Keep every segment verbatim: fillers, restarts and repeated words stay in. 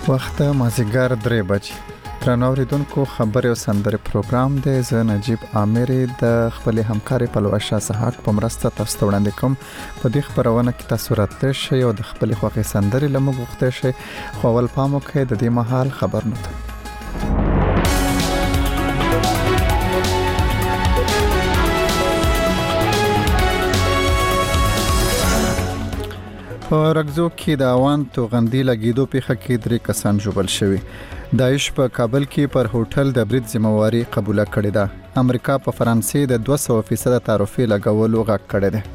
وخت مازیګر درې بجې درنو اوریدونکو خبري او سندري پروګرام دی. زه نجیب عامر د خپل همکاري پلوشه سحاق په مرسته تاسو ته وړاندې کوم. په دې خبرونه کې تاسو راته شي او د خپل خوښي سندري لمغه وخته شي خو ول پامو کې د دې مهال خبر نه په رګزو کې د اوان توغندي لګیدو پیښه کې درې کسان ژوبل شوي. داعش په کابل کې پر هوټل د برید ذمہواری قبول کړې ده. امریکا په فرانسې د دوه سوه فیصد تعرفې لګولو غږ کړی دی.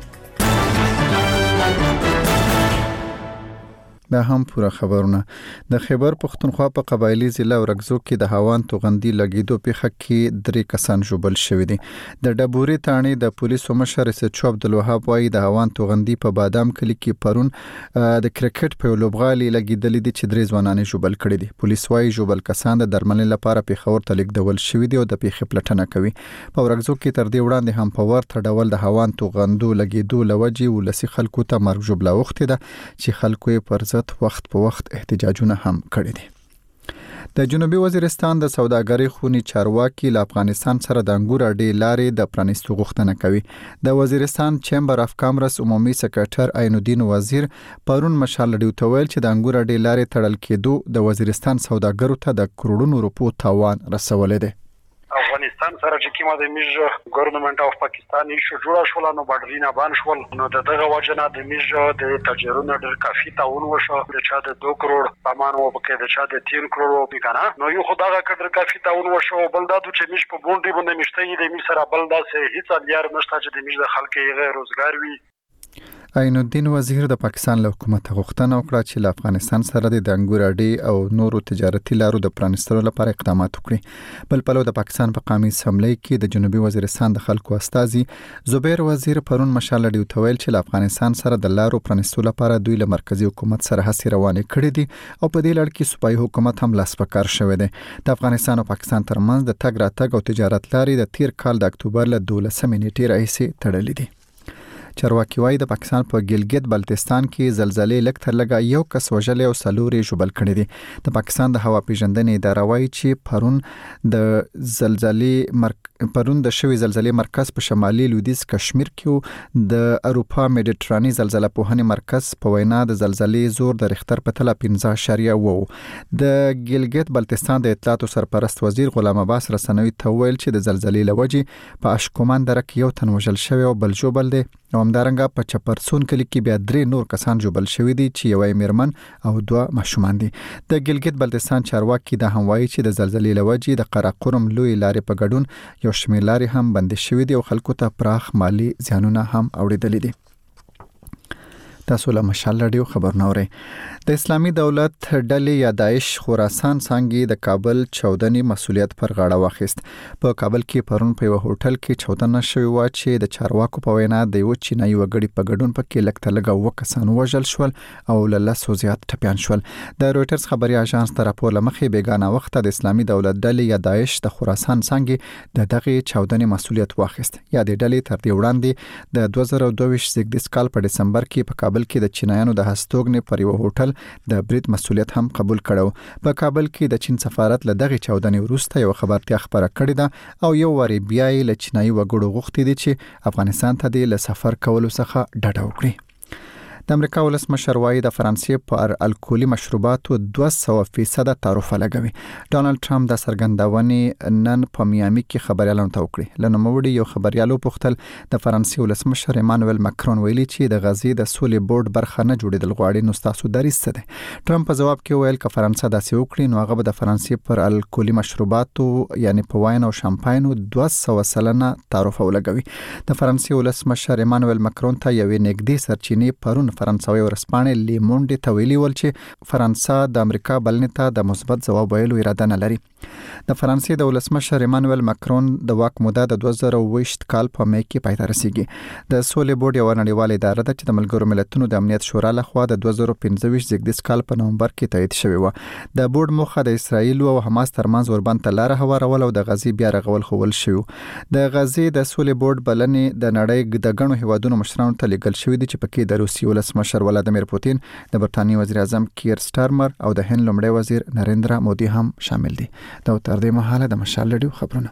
دا هم پوره خبرونه. د خیبر پختونخوا په قبایلی ضلع ورګزو کې د هاوان توغندي لګیدو پیښه کې درې کسان ژوبل شوي دي. د ډبوري تاڼي د پولیسو مشر سچو عبدالوهاب وايي د هاوان توغندي په بادام کلی کې پرون د کرکټ په لوبغالي لګیدلې دي چې درې ځوانان ژوبل کړي دي. پولیس وايي ژوبل کسان د درملنې لپاره پیښور ته لیږدول شوي دي او د پیښې پلټنه کوي. په ورګزو کې تر دې وړاندې هم په ورته ډول د هاوان توغندو لګیدو لوجي ولسی خلکو ته مرګ ژوبله وخت ده چې خلکو یې پر وخت په وخت احتجاجونه هم کړي دي. د جنوبي وزیرستان د سوداګرۍ خونی چارواکي له افغانستان سره د انګور اډې لارې د پرانیستو غوښتنه کوي. د وزیرستان چیمبر اف کامرس عمومي سکرټر عین الدین وزیر پرون مشال لډیو ته ویل چې د انګور اډې لارې تړل کېدو د وزیرستان سوداګرو ته د کروڑونو روپو تاوان رسولې ده. افغانستان سره چې کومه د میج ګورنمنت اف پاکستان ایشو جوړه شول نو باډرینا بان شول نو دغه وجنه د میج د تاجرونو ډېر کافي تاون وشو. د چا د دوه کروڑ سامان او بکې د چا د تین کروڑ او بکنه نو یو خدای کډر کافي تاون وشو. بل دا چې میج په بونډي باندې مشته دی می سره بل دا سه هیڅ الیار نشته چې د میج د خلکو غیر روزګار وي. عین الدین وزیر د پاکستان له حکومت غوښتنه وکړه چې له افغانستان سره د انګور اډې او نورو تجارتي لارو د پرانستلو لپاره اقدامات وکړي. بل پلو د پاکستان په قومي اسمبلی کې د جنوبي وزیرستان د خلکو استازي زبیر وزیر پرون مشال لډیو ته ویل چې له افغانستان سره د لارو پرانستلو لپاره دوی له مرکزی حکومت سره هڅې روانې کړې دي او په دې لړ کې صوبایي حکومت هم لاس په کار شوی دی. د افغانستان او پاکستان ترمنځ د تګ راتګ او تجارت لارې د تیر کال د اکتوبر له دولسمې نیټې راهیسې تړلې دي. چارواکي وايي د پاکستان په ګلګت بلتستان کې زلزلې لږ تر لږه یو کس وژلې او څلورې ژوبل کړي دي. د پاکستان د هوا پیژندنې اداره وايي چې پرون د زلزلې مرک... پرون د شوي زلزلې مرکز په شمالي لویدیځ کشمیر کې د اروپا میډیټراني زلزلہ پوهنې مرکز په وینا د زلزلې زور د ریختر په تله پنځه اعشاریه اوه. د ګلګت بلتستان د اطلاعاتو سرپرست وزیر غلام عباس رسنوي ته ویل چې د زلزلې لوجې په اشکومان دره کې یو تن وژل شوی او بل ژوبل دی. او همدارنګه په چپرسون کلی کې بیا درې نور کسان ژوبل شوي دي چې یو میرمن او دوه ماشومان دي. د ګلګت بلتستان چارواکي د هم وایي چې د زلزلې لوجې د قراقرم لوی لارې په ګډون یو شمېر لارې هم بندې شوي دي او خلکو ته پراخ مالی زیانونه هم اوریدلي دي. تاسو له مشال لډیو خبرونه اورئ. د اسلامي دولت ډلې یا داعش خراسان څنګه د کابل چودنې مسولیت پر غاړه واخیست. په کابل کې پرون په یو هوټل کې چودنه شوې و چې د چارواکو په وینا د یو چینایي وګړي په ګډون پکې لکه لګه وکسان وژل شول او له لسو زیات ټپيان شول. د رويټرز خبري اژانس تر راپور لمخې بیگانه وخت د اسلامي دولت ډلې یا داعش د خراسان څنګه د دغه چودنې مسولیت واخیست. یا د ډلې تر دې وړاندې د دوه زره دوه ویشت زیږدیز کال په دسمبر کې په کابل کې د چینایانو د هستوګنې پر یو هوټل د برید مسولیت هم قبول کړو. په کابل کې د چین سفارت له دغه چودنې وروسته یو خبرتیا خبره کړې ده او یو وری بیا یې له چینایي وګړو غوښتي دي چې افغانستان ته د سفر کولو څخه ډډه وکړي. د امریکا ولسمشر وايي د فرانسې پر الکولي مشروباتو دوه سوه فیصد تعرفه لګوي. ډونالد ټرمپ د سرګندونې نن په میامي کې خبريالانو ته وکړي. لنوموړي یو خبريالو پوښتل د فرانسې ولسمشر ایمانوئل ماکرون ویلي چې د غزې د سولې بورډ برخه نه جوړېدل غواړي نو تاسو دریځ څه دی. ټرمپ په جواب کې ویل ک فرانسه داسې وکړي نو هغه به د فرانسې پر الکولي مشروباتو یعنی په واین او شامپاینو دوه سوه سلنه تعرفه ولګوي. د فرانسې ولسمشر ایمانوئل ماکرون ته یو نګدي سرچینې پرون فرانسوي ورسپانې لیمونډ ته ویلي ول چې فرانسه د امریکا بلنې ته د مثبت ځواب ویلو اراده نه لري. د فرانسې د ولسمشر ایمانوئل ماکرون د واک موده د دوه زره اووه ویشت کال په مې کې پای ته رسیدي. د سولې بورډ یو نړیواله اداره ده چې د ملګرو ملتونو د امنیت شورا لخوا د دوه زره پنځه ویشت زیږدیز کال په نومبر کې تایید شوی و. د بورډ موخه د اسرایل او حماس ترمنځ وربند لار هوارول او د غزې بیا رغول خول شو. د غزې د سولې بورډ بلنې د نړۍ د غنو هیوادونو مشرانو ته لیږل شوې دي چې پکې د روسي ولس روس مشر ولادیمیر پوتین، د برتانیې وزیر اعظم کیر سټارمر او د هند لومړی وزیر نریندرا مودي هم شامل دي. دا تر دې مهاله د مشال لډیو خبرونه.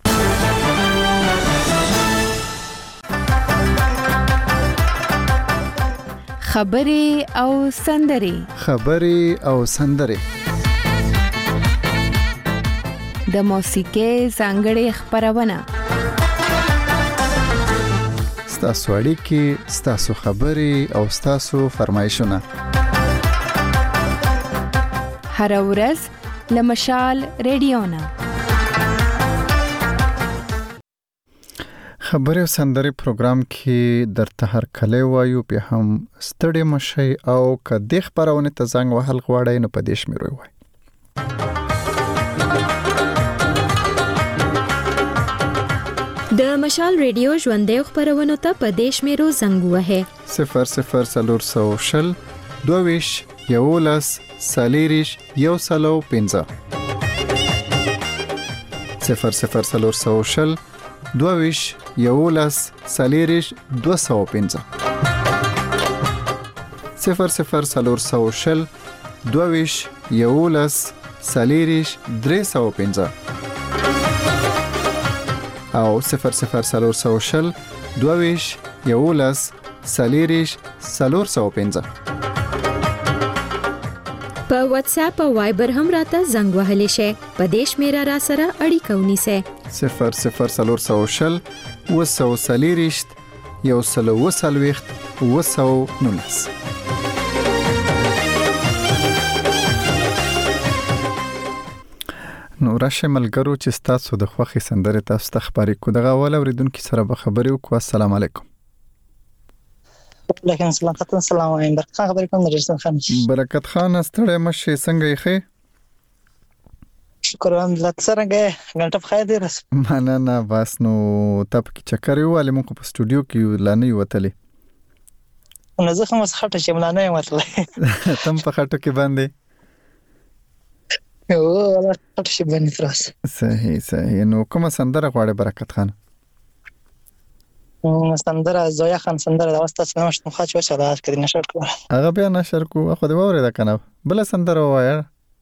خبري او سندري خبري او سندري د موسیقۍ ځانګړې خبرونه ستاسو اړیکې، ستاسو خبري او ستاسو فرمایشونه هر ورځ لمشال رادیو نه. خبري او سندري پروګرام کې درته هر کله وایو په هم ستړي مشي او کدي خبرونه ته زنګ وهل غواړي نو په دې شمیرو وای. د مشال رادیو ژوندې خبرونه ته په دې شمیرو زنګ وهه صفر صفر سلور سو شل دویش یولس سالیریش یو سلو پنځه صفر صفر سلور سو شل دویش یولس سالیریش دو سو پنځه صفر صفر سلور سو شل دویش یولس سالیریش درې سو پنځه او صفر صفر سلور سو شل دویش یولس سالیریش سلور سو پنځه. په واتس اپ او وایبر هم راته زنګ وهلی شي. په دې شمیره را سره اړیکه ونیسه صفر صفر سلور سو شل وسو سالیریش یو سلو وسلويخت وسو نونس. نو راشه ملګرو چې تاسو د خوخي سندره تاسو ته خبرې کو دغه اول اوریدونکو سره به خبرې وکړو. السلام علیکم. وعلیکم السلام. تاسو سلام وایم. برکت خبرې کوم درځم خان. برکت خان ستړی مشه څنګه یې خې؟ شکر الحمدلله. څنګه غلطه بخیر دی رس؟ مننه. بس نو تاسو کې چکر یو علي مونږ په سټوډیو کې لانه وتلې. نو زه هم څخه چې ملانه وتلې. تم په خټو کې باندې او ولا خټ شي باندې تراس. صحیح صحیح. نو کومه سندره غواړي برکت خان؟ سندره زویا خان سندره د واسطه څخه مشت مخاچ وشه دا کړي نشر کړه. هغه بیا نشر کو خو دی وره دا کنه بل سندره وایي.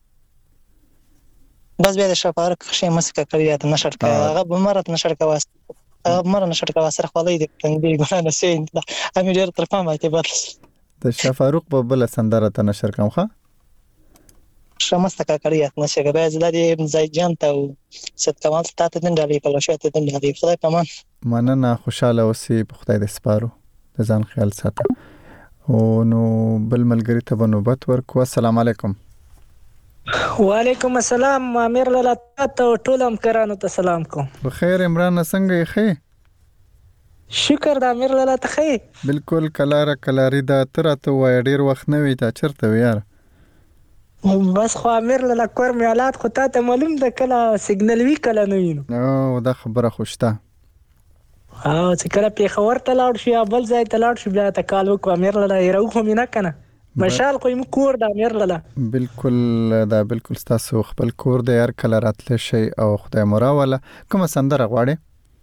بس بیا د شپاره خشي مسکه کړی دا نشر کړه. هغه بمرت نشر کړه واسطه. هغه مر نشر کړه سره خولې د کنګي ګونه سین دا امیر تر پامه ته بل. د شفاروق په بل سندره ته نشر کوم ښه؟ شمسته کاکړیات نشه به زلادي زای جان ته ست کمال ستاته دندالي په لښته دندالي خدای پامان. مننه. خوشاله اوسې په خدای دې سپارو. د ځان خیال ساته. او نو بل ملګری ته نوبت ورکو. السلام علیکم. وعلیکم السلام. امیر لاله ته ټول همکارانو ته سلام کوم. بخیر. عمران څنګه یې خې؟ شکر د امیر لاله ته خې. بالکل کلاره کلاری دا تر ته وای ډیر وخت نه وی تا چرته یار. بس خو امیر لاله کور میالات خو ته معلوم ده کله سیګنل وی کله نه وینو. او دا خبره خوشته. او چې کله پیښور ته لاړ شي بل ځای ته لاړ شي بیا ته کال وکړو امیر لاله یې راو خو مینه کنه مشال خو یم کور د امیر لاله. بالکل دا بالکل تاسو خپل کور د یار کله راتل شي او خدای مراوله. کومه سندره غواړي؟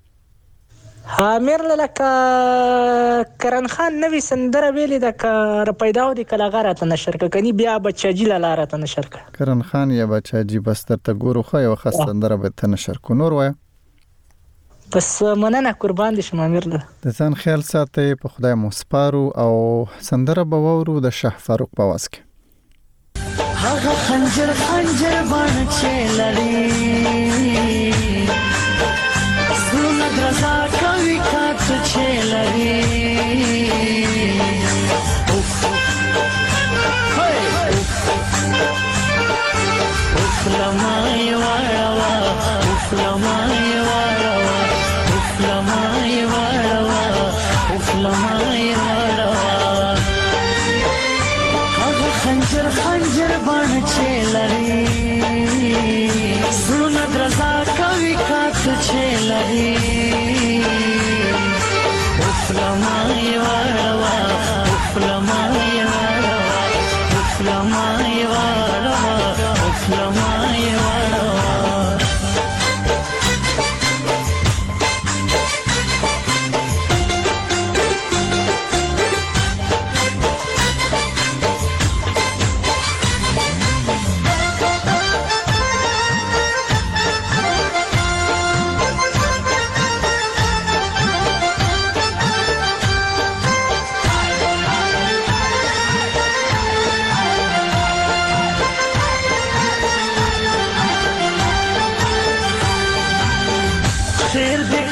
امیر لاله کا کرن خان نوې سندره ویلې ده کا پیداو دي کله غاره ته نشر کني بیا بچاجي لاله ته نشر ک. کرن خان یا بچاجي بس ته ګورو خو یو خاص سندره به ته نشر کو. نور وای بس مننه قربان دي شم امیر لاله. د ځان خیال ساتي په خدای مو سپارو او سندره به وورو د شه فاروق په واس کې. هغه خنجر خنجر باندې چلړي زونه درزا کوي کات چلړي اوف هاي اوف لمای وړوا اوف لمای وړوا اوف لمای وړوا اوف لمای وړوا هغه خنجر خنجر باندې چلړي زونه درزا کوي کات چلړي اوف لمای وړوا اوف لمای وړوا اوف لمای وړوا اوف لمای وړوا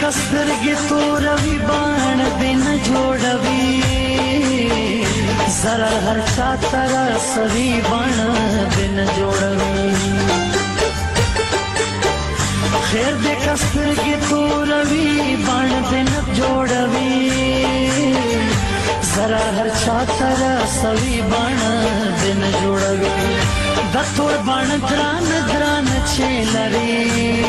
کسترګې توروي باڼ دې نه جوړوي زرا هر چا ترا سوي باڼ دې نه جوړوي خیر دې کسترګې توروي باڼ دې نه جوړوي زرا هر چا ترا سوي باڼ دې نه جوړوي د تور باڼ دران دران چې لري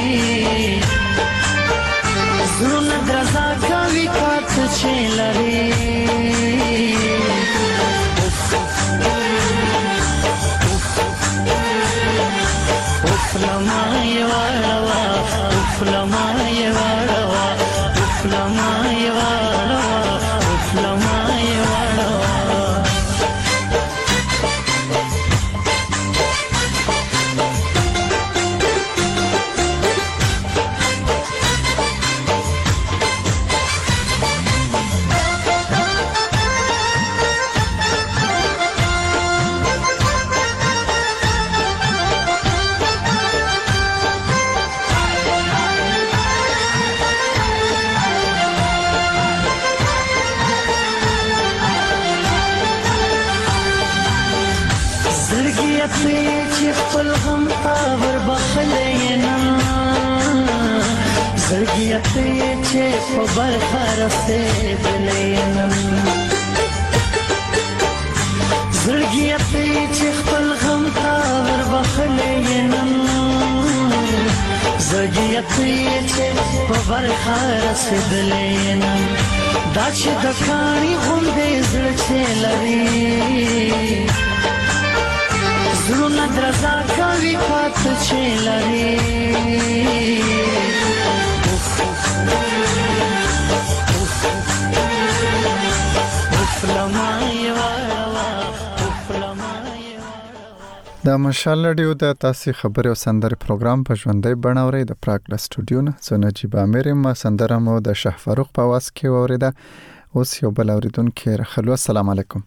زړونه درزا کوي کات چې لري اوف لما یې واړوه اوف لما یې واړوه اوف لما یې واړوه اوف لما یې واړوه چې خپل غم تاور بخلې نه زړګي ته چې په برخه رسېدلې نه زړګي ته چې خپل غم تاور بخلې نه زړګي ته چې په برخه رسېدلې نه دا چې د کاڼي غوندې زړه چې لري زړونه درزا کوي پات چې لري د مشال رادیو د تاسو خبرو سندره پروګرام په ژوندۍ بڼه اوري د پراګ له سټوډیو نه زه نجیب امیر ما سندره مو د شه فاروق په واس کې اوریده اوس یو بل اوریدونکو خلو السلام علیکم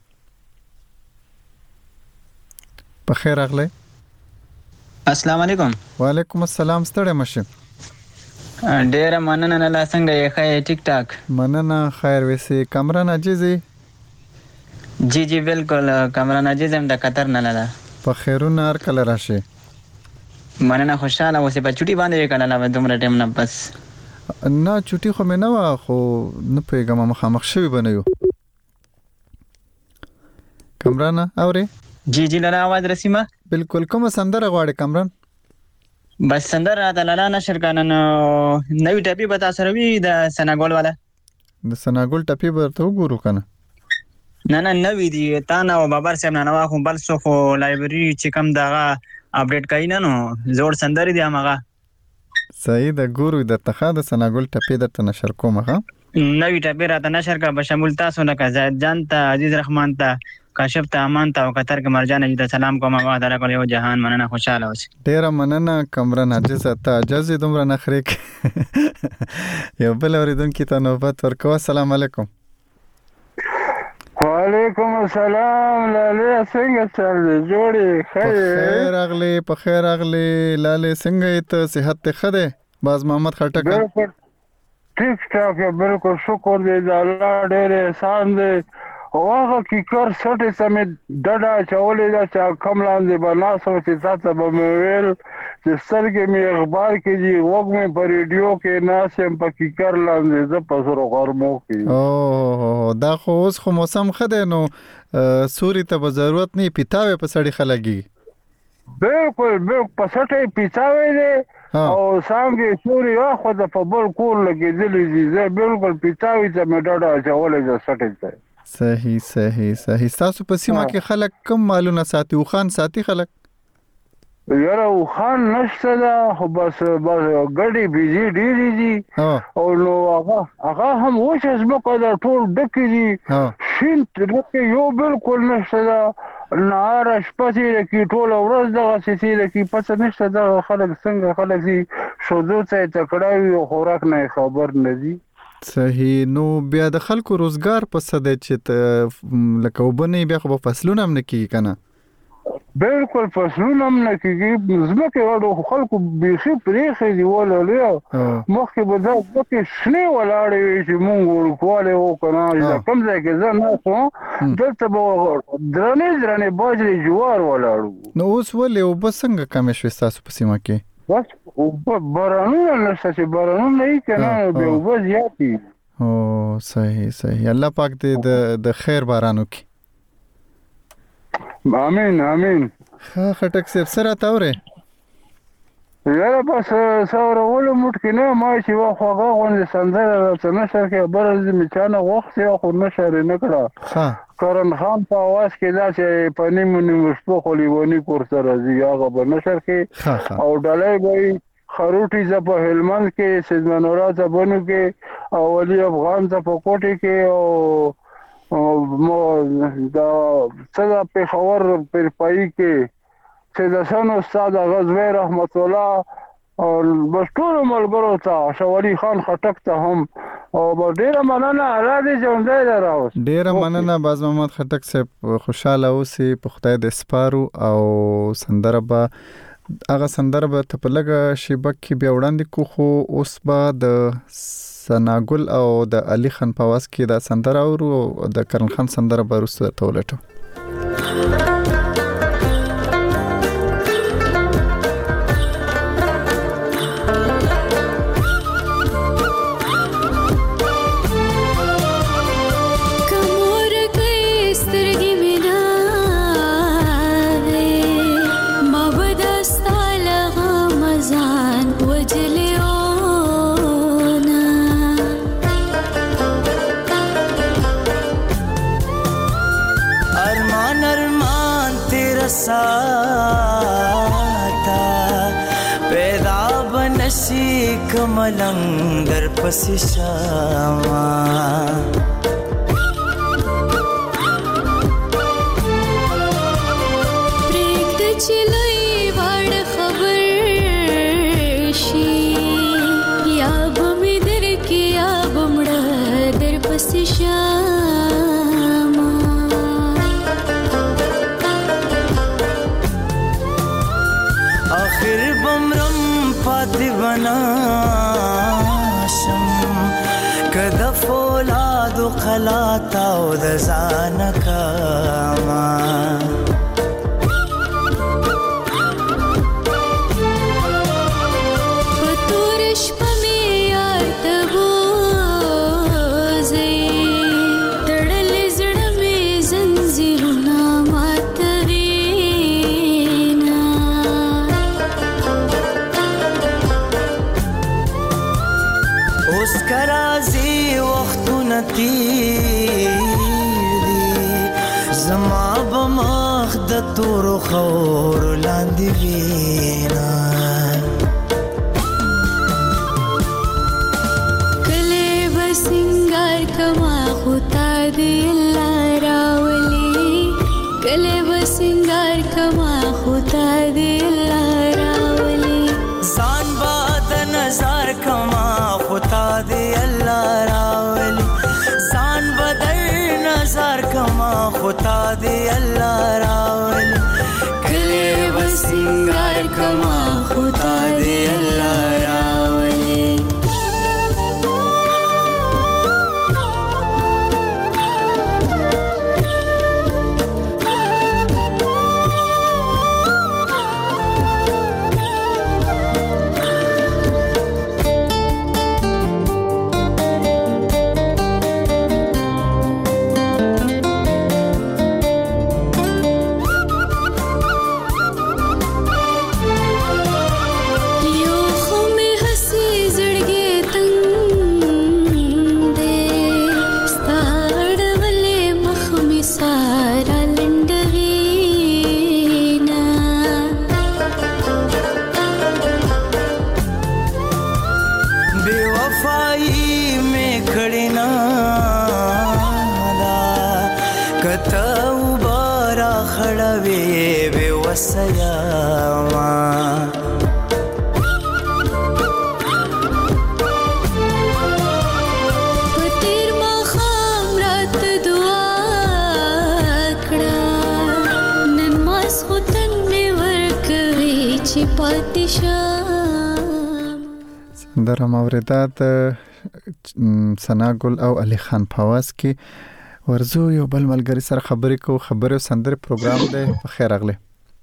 په خیر اغله السلام علیکم وعلیکم السلام ستړی مشه ډیر مننه نه لا څنګه یې خای ټیک ټاک مننه خیر وسی کامران عجیزي جی جی بالکل کامران عجیز هم د قطر نه لاله په خیرونه هر کله راشي مننه خوشاله اوسې په چټي باندې کړه لا دومره ټیم نه بس نه چټي خو مې نه وا خو نه پیغام مخامخ شوی بنیو کامران اوري جی جی لاله आवाज رسیمه بالکل کوم سندره غواړي کامران بس سندره د لاله نشر کانن نوې ټاپي بتا سره وی د سناګول والا د سناګول ټاپي ورته وګورو کنه نه نه نوې دی تا نه او بابر صاحب نه نو خو بل څه خو لایبرری چې کم دغه اپډیټ کای نه نو زوړ سندري دی هغه صحیح د ګورو د تخا د سناګول ټاپي د نشر کومه نوې ټاپي راته نشر کا به شمول تاسو نه کا زید جان ته عزیز رحمان ته کاشف ته امان ته او قطر کې مرجان دې سلام کوم ما دره کول یو جهان مننه خوشاله اوسې ډیر مننه کمران عجز ته عجز دومره نخریک یو بل اوریدونکو ته نوبت ورکو السلام علیکم وعلیکم السلام لاله څنګه چل جوړي خیر اغلی په خیر اغلی لاله څنګه ته صحت ته خده باز محمد خټک ټیک ټاک بالکل شکر دې الله ډېر احسان دې هغه کی کار سټه سمې ډډا چولې دا چې کم لاندې بناسو چې تاسو به ویل چې سرګې می اخبار کې دی وګ مې په ریډیو کې ناسم په کی کار لاندې ز پسرو غرمو کې او دا خو اوس خو موسم خده نو سوري ته ضرورت نه پیتاوي په سړی خلګي بالکل بالکل په سټه پیتاوي دي او څنګه سوري واخو د په بل کول لګېدلې دي زه بالکل پیتاوي ته مې ډډا چولې ز سټه ته صحیح صحیح صحیح تاسو په سیمه کې خلک کم مالونه ساتي او خان ساتي خلک یاره او خان نشته دا خو بس بس ګډي بيزي ډيري دي او نو هغه هغه هم وښه زمکه دا ټول ډکې دي شین ډکې یو بالکل نشته دا نار شپسي کې ټول ورځ دغه سيسي کې پس نشته دا خلک څنګه خلک دي شودو ته تکړاوي او خوراک نه خبر نه دي صحیح نو بیا د خلکو روزګار په صد چې لکه وبني بیا خو فصلونه هم نه کیږي کنه بالکل فصلونه هم نه کېږي ځمکې وړو خلکو بیخي پرېښې دي ولولې مخکې به دا ځمکې شنې ولاړې وي چې مونږ وړوکوالی وو که نه کوم ځای کې زه ناست وم دلته به درنې درنې باجرې جوار ولاړ وو. نو اوس ولې اوبه څنګه کمې شوې ستاسو په سیمه کې؟ بس اوبه بارانونه نشته چې بارانونه یې که نه بیا اوبه زیاتې. او صحیح صحیح الله پاک دې د خیر باران وکړي. امين امين. ها خټک صاحب سره تاوره یاره بس سره ولې موټ کې نه ما چې واخوغه غونډه سندره راته نشر کې برز میچانه وخت یو خو نشر نه کړه. ها کرن خان په आवाज کې دا چې په نیمو نیمو شپو خلیونی کور سره زی هغه به نشر کې او ډلای به خروټي ز په هلمند کې سیدمنورا ز بنو کې او ولي افغان ز په کوټي کې او مو دا څنګه په خبر پر پای کې چې د سن استاد غزوی رحمت الله او بشټور ملګرو ته شوالي خان خټک ته هم او ډیره مننه را دي ژوندۍ راوس. ډیره مننه باز محمد خټک صاحب خوشاله اوسئ په خدای د سپارو او سندره به هغه سندره به ته په لګه شیبه کې بیا وړاندې کو خو اوس به د سناګل او د علي خان په واس کې دا سندره او د کرن خان سندره به وروسته تولټو. کملنګ در پسې شاما پرېږده چې لوی واړه خبر شي یا به مې درکې یا به مړه در پسې شاما آخر بمرم پاتې بنا کده فولاد و قلاتا و د ځان کما پتور شپه می یار ته بوزي تړل زړه می زنجیرونه ماتوينا اوس کرازي وختونه تیر دي زما بمخ د تور خور لاندې وینا کله بسنګار کما خدا دې الله راولي کله بسنګار کما خدا دې الله راولي ځان باد نظر کما خدا دې الله راولي ځان بدل نظر کما خدا دې الله راولي کله بسنګار کما خدا دې الله راولي خود پاتې شم. سندره موردات ثنا ګل او علي خان فواز کې ورزو یو بل ملګری سره خبرې کو خبرې سندره پروګرام دی. په خیر اغله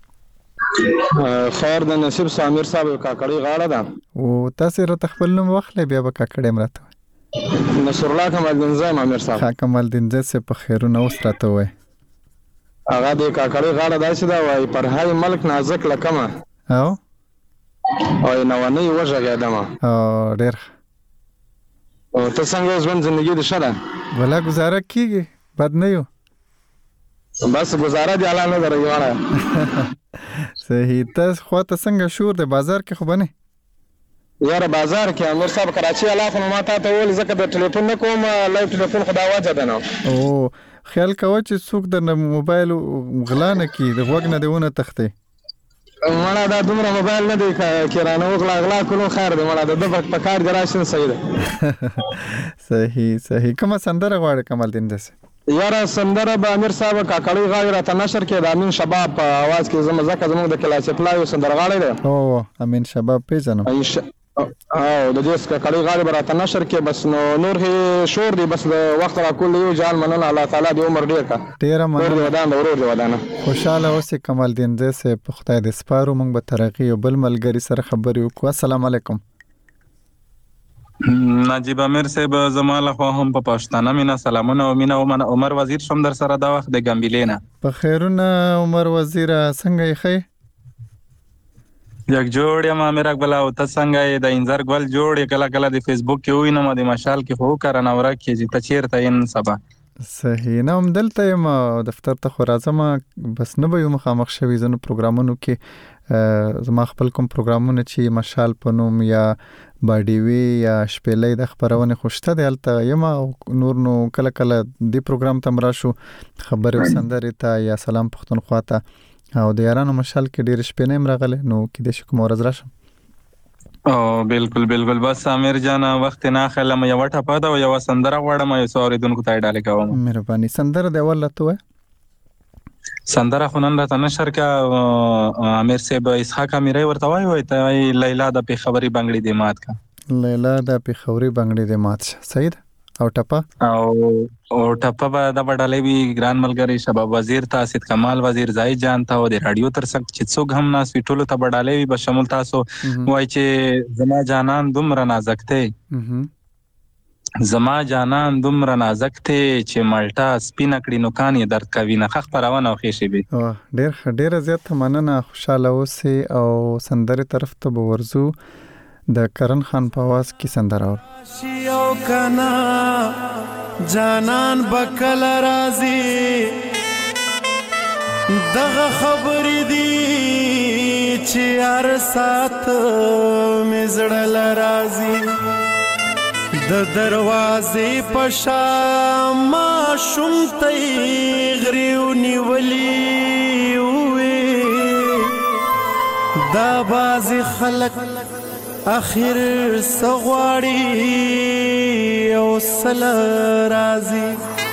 خیر د نصیب سامیر صاحب کاکړی غاړه ده او تاسو را تخپل نوم واخلې بیا به کاکړی مرته نصر الله کمال دین زایم امیر صاحب. ها کمال دین زه سه په خیرونه اوس راته وای هغه د کاکړی غاړه داسې دا وای پر هاي ملک نازک لکمه او او نو نه وژه دمه او ډېر او ته څنګه ژوند ژوندۍ د شره ولا گزاره کیږي بد نه یو بس گزاره دی اعلان نه درې واره صحیح. تاسو خو ته څنګه شور د بازار کې خو بنه یاره بازار کې امیر صاحب کراچي علاقه ما ته ته ول زکه د ټلیفون نه کوم لایو ټلیفون خدا واجه ده نو او خیال کوه چې څوک د موبایل غلا نه کی د وګ نه دیونه تخته مړه دا دومره موبایل نه دی کیرانه وغلا غلا کولو خیر دی مړه د په کار دراشن صحیح ده. صحیح صحیح. کومه سندره غواړي کمال دین دسه یاره سندره به امیر صاحب کاکړی غاړه را تنشر کې د امین شباب په आवाज کې زما زکه زموږ د کلاس پلایو سندرغاړی دی. او امین شباب پیژنم او د دې کاکړی غاړه به را تنشر کې بس نو نور هي شور دی بس وخت را کول یو جان مننه الله تعالی دې عمر ډیر کا ډیر مننه ودان ورور ودانه خوشاله اوسې کمال دین دسه په خدای دې سپارو موږ به ترقی یو بل ملګری سره خبرې وکړو. السلام علیکم. نجیب امیر صاحب زماله خو هم په پښتانه مینا سلامونه او مینا عمر وزیر شوم در سره دا وخت د ګمبلینا په خیرونه عمر وزیر څنګه یې خې یک جوړ یم امیر اکبل او ته څنګه یې د انځر ګل جوړ کله کله د فیسبوک کې وینم د مشال کې خو کرن اورا کې چې ته چیرته یې سبا صحیح. نو هم دلته یم دفتر ته خو راځم بس نه به یو مخامخ شوي زنو پروګرامونو کې زما خپل کوم پروګرامونه چې مشال په نوم یا باډیوي یا شپېلې د خبرونه خوشته دی الته یم نور نو کله کله دی پروګرام تم راشو خبرې سندرې ته یا سلام پښتونخوا ته او د یارانو مشال کې ډېر شپې نه مرغله نو کې د شکو مورز راشم. او بالکل بالکل بس امیر جان وخت نه خلم یو ټپه دا یو سندره غواړم یو سوریدونکو ته ډالې کوم. مهرباني. سندره دی ولله ته سندره خونن راته نشر کا امیر صاحب اسحاق امیرای ورته وای وای ته لیلا د پیښوري بنگړي دی مات کا لیلا د پیښوري بنگړي دی مات سید او ټپه او او ټپه به د بډالې وی ګران ملګری شباب وزیر ته اسد کمال وزیر زاهد جان ته او د رادیو تر څنګ چې څوک هم ناس ویټولو ته بډالې وی به شامل تاسو وای چې زما جانان دومره نازک ته زما جانان دومره نازک ته چې مالټا سپینکړي نو کان یې درد کوي نه خخ پرونه او خېشي به ډېر ډېر زیات مننه خوشاله اوسې او سندره طرف ته ورزو د کرن خان په आवाज کې سندره اور شیو کنا جانان بکل راضی دغه خبرې دی چې هر سات مزړل راضی د دروازې پشا ما شومتې غریو نیولې وې دا باز خلک اخر سغواړي او سل راضي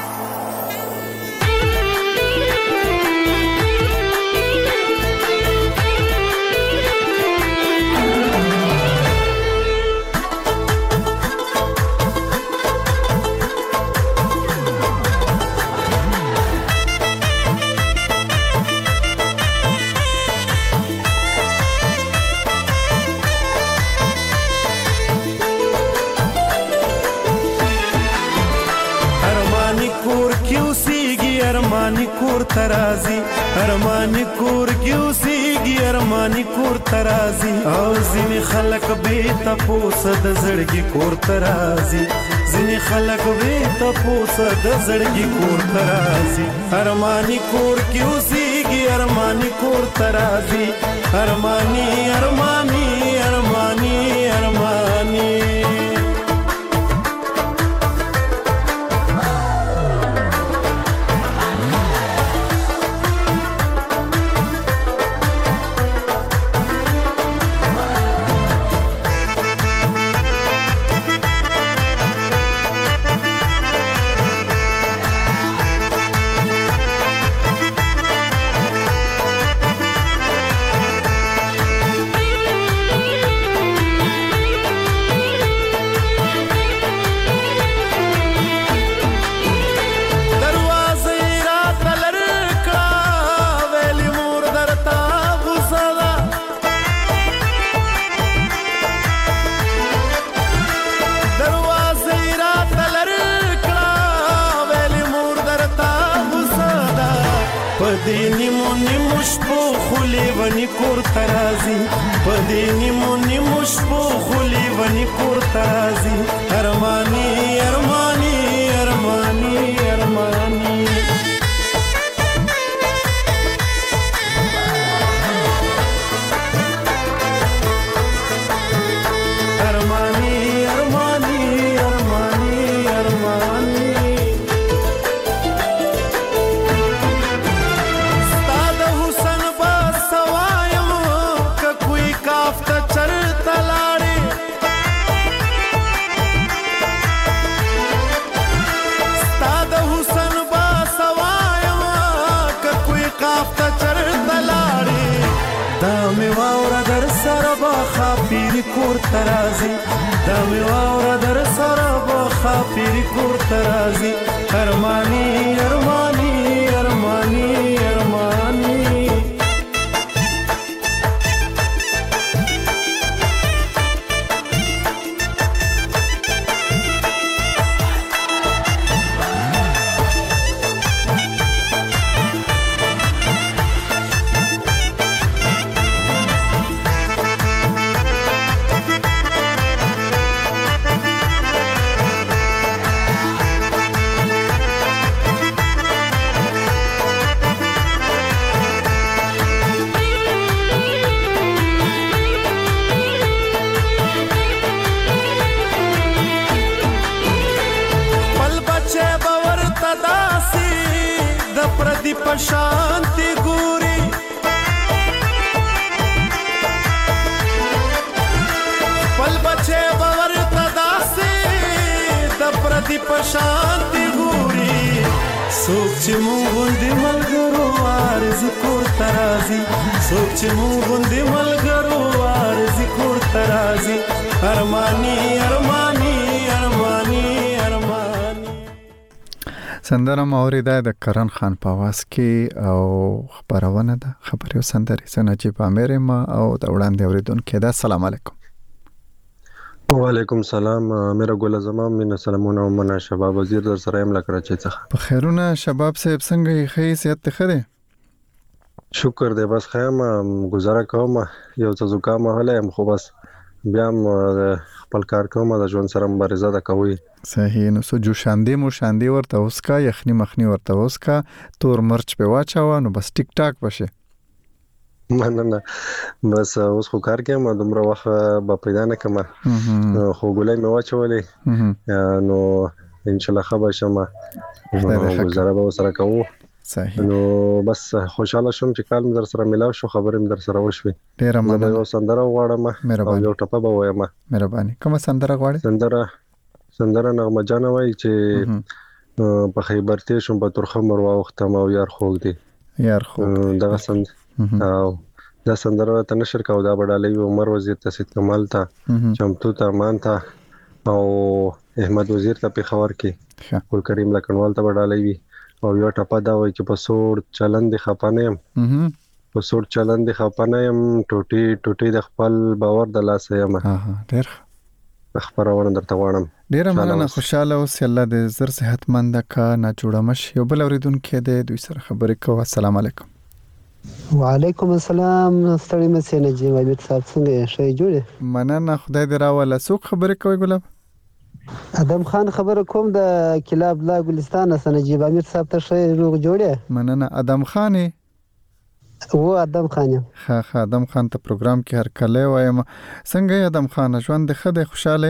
ارمانی کور ترازی ارمانی کور کیوسیږي ارمانی کور ترازی او ځینې خلک به تاسو د زړګي کور ترازی ځینې خلک به تاسو د زړګي کور ترازی ارمانی کور کیوسیږي ارمانی کور ترازی ارمانی ارمانی ارمانی ارمانی شپو خولې ونی کور ترازی پدې نیمو نیمو شپو خولې ونی کور ترازی ارمانی ارمانی ارمانی ارمانی کور ترازی دا می واورا در سره با خاطر کور ترازی ارمانی ارمانی ارمانی ارمانی शांति गुरी पल बचे बवर तदासी द प्रदीप शांति गुरी सोच मुंदी मलगरो आरज कोर तराजी सोच मुंदी मलगरो आरज कोर तराजी अरमानी अरमानी अरमानी سندره مورده د کرن خان په आवाज کې او خبرونه ده خبري سندري سنجيب امیر ما او د وړاندې اوریدونکو ده السلام علیکم وعلیکم السلام میرا ګل زمان من سلامونه او منا شباب وزیر در سره یم لکه چې څه په خیرونه شباب صاحب څنګه یې خیسیت خره شکر دې بس خیم گزاره کوم یو څه زکام هله خو بس بیا خپل کار کوم د ژوند سره مبارزه ده کوي صحیح نو سو جو شاندې مو شاندې ورته اوسکا یخنی مخنی ورته اوسکا تور مرچ په واچاو نو بس ټیک ټاک بشه نه نه نه بس اوس خو کار کوم دومره وخت به پیدا نه کوم خو ګولای مې واچولې نو ان شاء الله خبر شمه گزاره به سره کوو صحیح نو بس خوشاله شوم چې کال مې در سره ملاو شو خبرې مې در سره وشوي ډیر مننه یو سندره غواړم او یو ټپه به وایم مهرباني کوم سندره غواړې سندره سندره نغمه جان وای چې په خیبر ته شوم په ترخه مر واختم او یار خوګ دی یار خوګ دا سند او دا سندره ته نشر کاو دا بډالې عمر وزیر ته سید کمال ته چمتو ته مان ته او احمد وزیر ته په خبر کې ګل کریم لکنوال ته بډالې وی او یو ټپه دا وای چې په سور چلند خپانه يم په سور چلند خپانه يم ټوټي ټوټي د خپل باور د لاسه يم ها ډېر خبرونه درته غواړم ډېر مننه خوشاله اوسې الله دې زر صحتمند کا نه جوړه مش یو بل اوریدونکو دې دوی سره خبرې کوو السلام علیکم وعلیکم السلام ستړي مسې نجیب امیر صاحب څنګه شې جوړه مننه خدای دې راوله څوک خبرې کوي ګلاب ادم خان خبر کوم د کلاب لا ګلستان سنجيب امیر صاحب ته شې روغ جوړه مننه ادم خاني و ادم خان ها ها ادم خان ته پروګرام کې هر کله وایم څنګه ادم خان ژوند خده خوشاله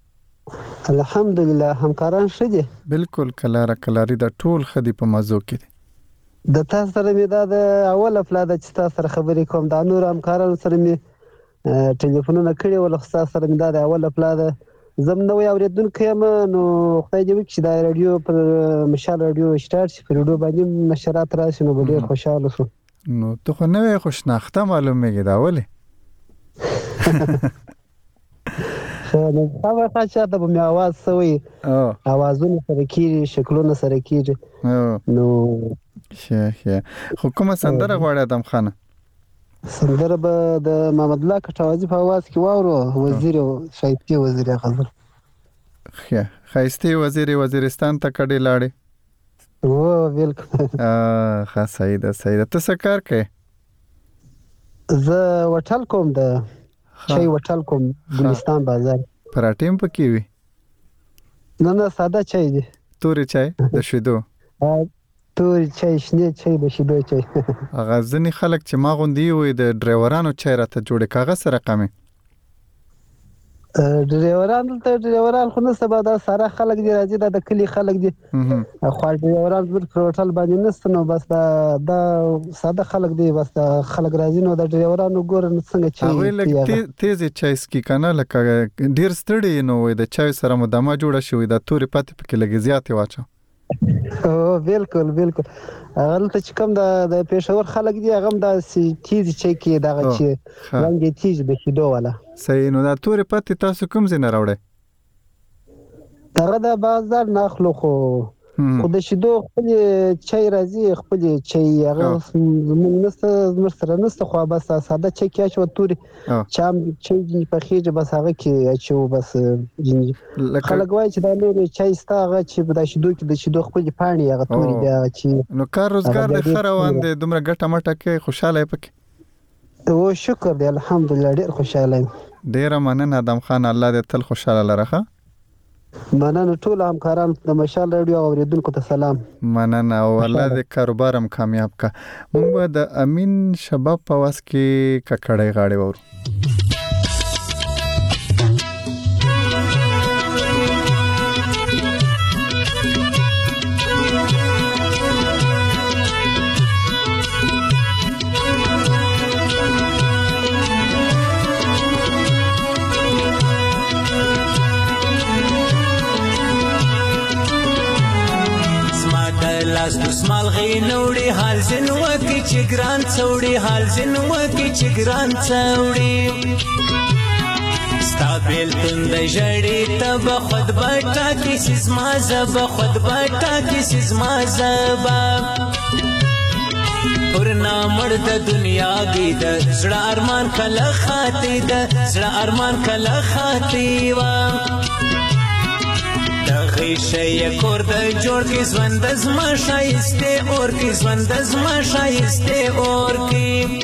الحمدلله همکاران شدي بالکل کلاره کلاری د ټول خدي په مزو کې د تاسو سره مې دا د اول افلاده چې تاسو سره خبرې کوم دا نور همکارانو سره مې ټلیفونونه کړي ول خو تاسو سره مې دا د اول افلاده زم نو اوریدونکو یم نو خدای دې وکړي دا رادیو پر مشال رادیو سٹارټ شي په رادیو باندې نشرات راشي نو ډېر خوشاله شو نو ته خو نه خوشناخته معلومه دا ولې نو هغه څه ته به आवाज سوي اوازونه سره کیږي شکلونه سره کیږي نو شه شه خو کومه سندره غواړې ادم خان سندره به د محمد الله کټوازی په आवाज کې واورو وزیر شایسته وزیر غزل خه خایسته وزیر وزیرستان ته کډی لاړې و بالکل اه ښه صحیح ده صحیح ده ته څه کار کوې زه وټل کوم د چای وټل کوم ګلستان بازار. پراټیم پکې وي؟ نه نه ساده چای دی. تورې چای د شیدو؟ تورې چای، شنې چای، د شیدو چای. هغه ځینې خلک چې ما غوندې وي د ډرایورانو چای راته جوړې کاغذ سره رقم ډرایوران دلته ډرایوران خو نسته، به دا ساره خلک دي راځي، دا د کلي خلک دي، خو ډرایوران زموږ په هوټل باندې نسته، نو بس دا دا ساده خلک دي، بس دا خلک راځي، نو د ډرایورانو ګوره څنګه چای هغوی لږ تیزې چای څکي که نه، لکه ډېر ستړي نو د چای سره مو دمه جوړه شوې، دا تورې پاتې پکې لږې زیاتې واچو. او بالکل بالکل. هغه چې کوم د پېښور خلک دي هغه هم داسې تیز چای کې دغه چې رنګ یې تیز د شیدو والا. صحیح. نو دا تورې پاتې تاسو کوم ځای نه راوړئ؟ هغه د بازار نه اخلو، خو خو د شیدو خپلې چای راځي، خپلې چای هغه زموږ نسته، زموږ سره نسته، خو بس ساده چای کې اچوه تورې چام چای جنجي پخېږي، بس هغه کې اچوو بس جنجي. خلک وایي چې دا نورې چای سته هغه چې په دا شیدو کې د شیدو خپلې پاڼې هغه تورې دي هغه چې. نو کار روزګار دې ښه روان دی، دومره ګټه مټه کې خوشحاله یې پکې؟ او شکر دی الحمدلله، ډېر خوشحاله یم. ډېره مننه ادم خان، الله دې تل خوشحاله لره. مننه ټول همکاران د مشال رادیو اوریدونکو ته سلام. مننه او الله دې کاروبار هم کامیاب کا. موږ به د امین شباب په واس کې ککړې غاړې وورو. لاس دسمال غي نوړي حال زن وکي چې ګران څوړي، حال زن وکي چې ګران څوړي، ستابل تند جړې تب خود بټا کی سزما زب، خود بټا کی سزما زب، ورنا مرد دنیا گی د زړه ارمان کله خاطی، د زړه ارمان کله خاطی و غیشه کور د جوړ کی ژوند زما شایسته اور کی ژوند زما شایسته اور کی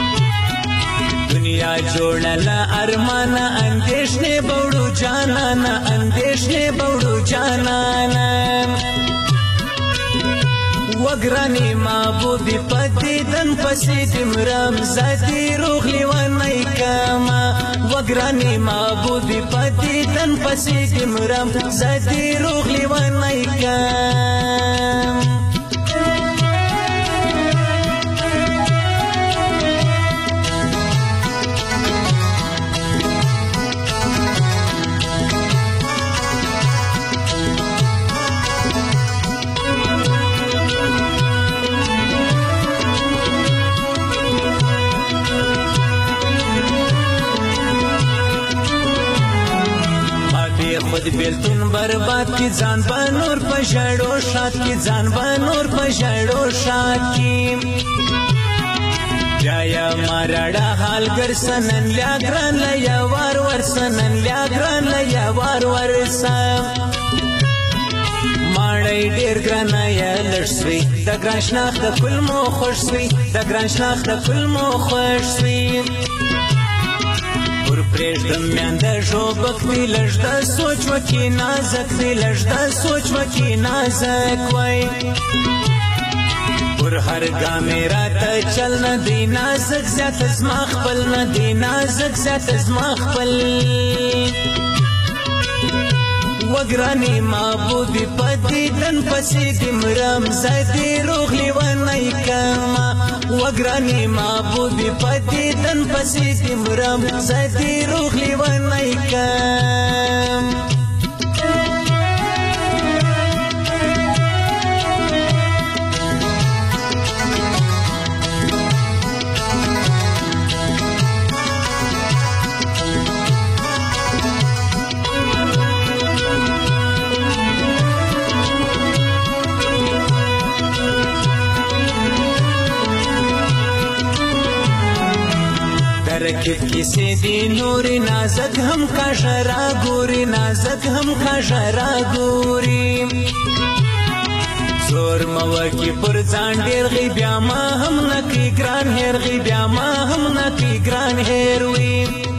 دنیا جوړل ارمان اندیشنه بوړو جانان، اندیشنه بوړو جانان وګرانی معبودی پدیدن پسې دمرام زادی روغلی ونای کما، وګرانی معبودی پدیدن پسې دمرام زادی روغلی ونای کما. خود بیلتون برباد کی ځان بنور پښړو شات کی ځان بنور پښړو شات کی جایا مارړه حال ګر سنن لیا ګران لیا وار ور سنن لیا ګران لیا وار ور سم ماړی ډیر ګران یا لړسوي د ګران شناخت کل مو خوش سوي، د ګران شناخت کل مو خوش سوي ور پرېږدم میانده ژوبک دی لږ د سوچ وکي نازک دی لږ د سوچ وکي نازک وای ور هر ګامې راته چل نه دی نازک زیات زما خپل نه دی نازک زیات زما خپل وګرانی معبودی پدیدن پسې دمرام زادی روغلی ونای کما، وګرانی معبودی پدیدن پسې دمرام زادی روغلی ونای کما. رکب کسی دی نوری نازک هم کا شرا گوری، نازک هم کا شرا گوری شور موکی پر ځان ډیر غي بیا ما هم نکی ګران هیر غي بیا ما هم نکی ګران هیر وی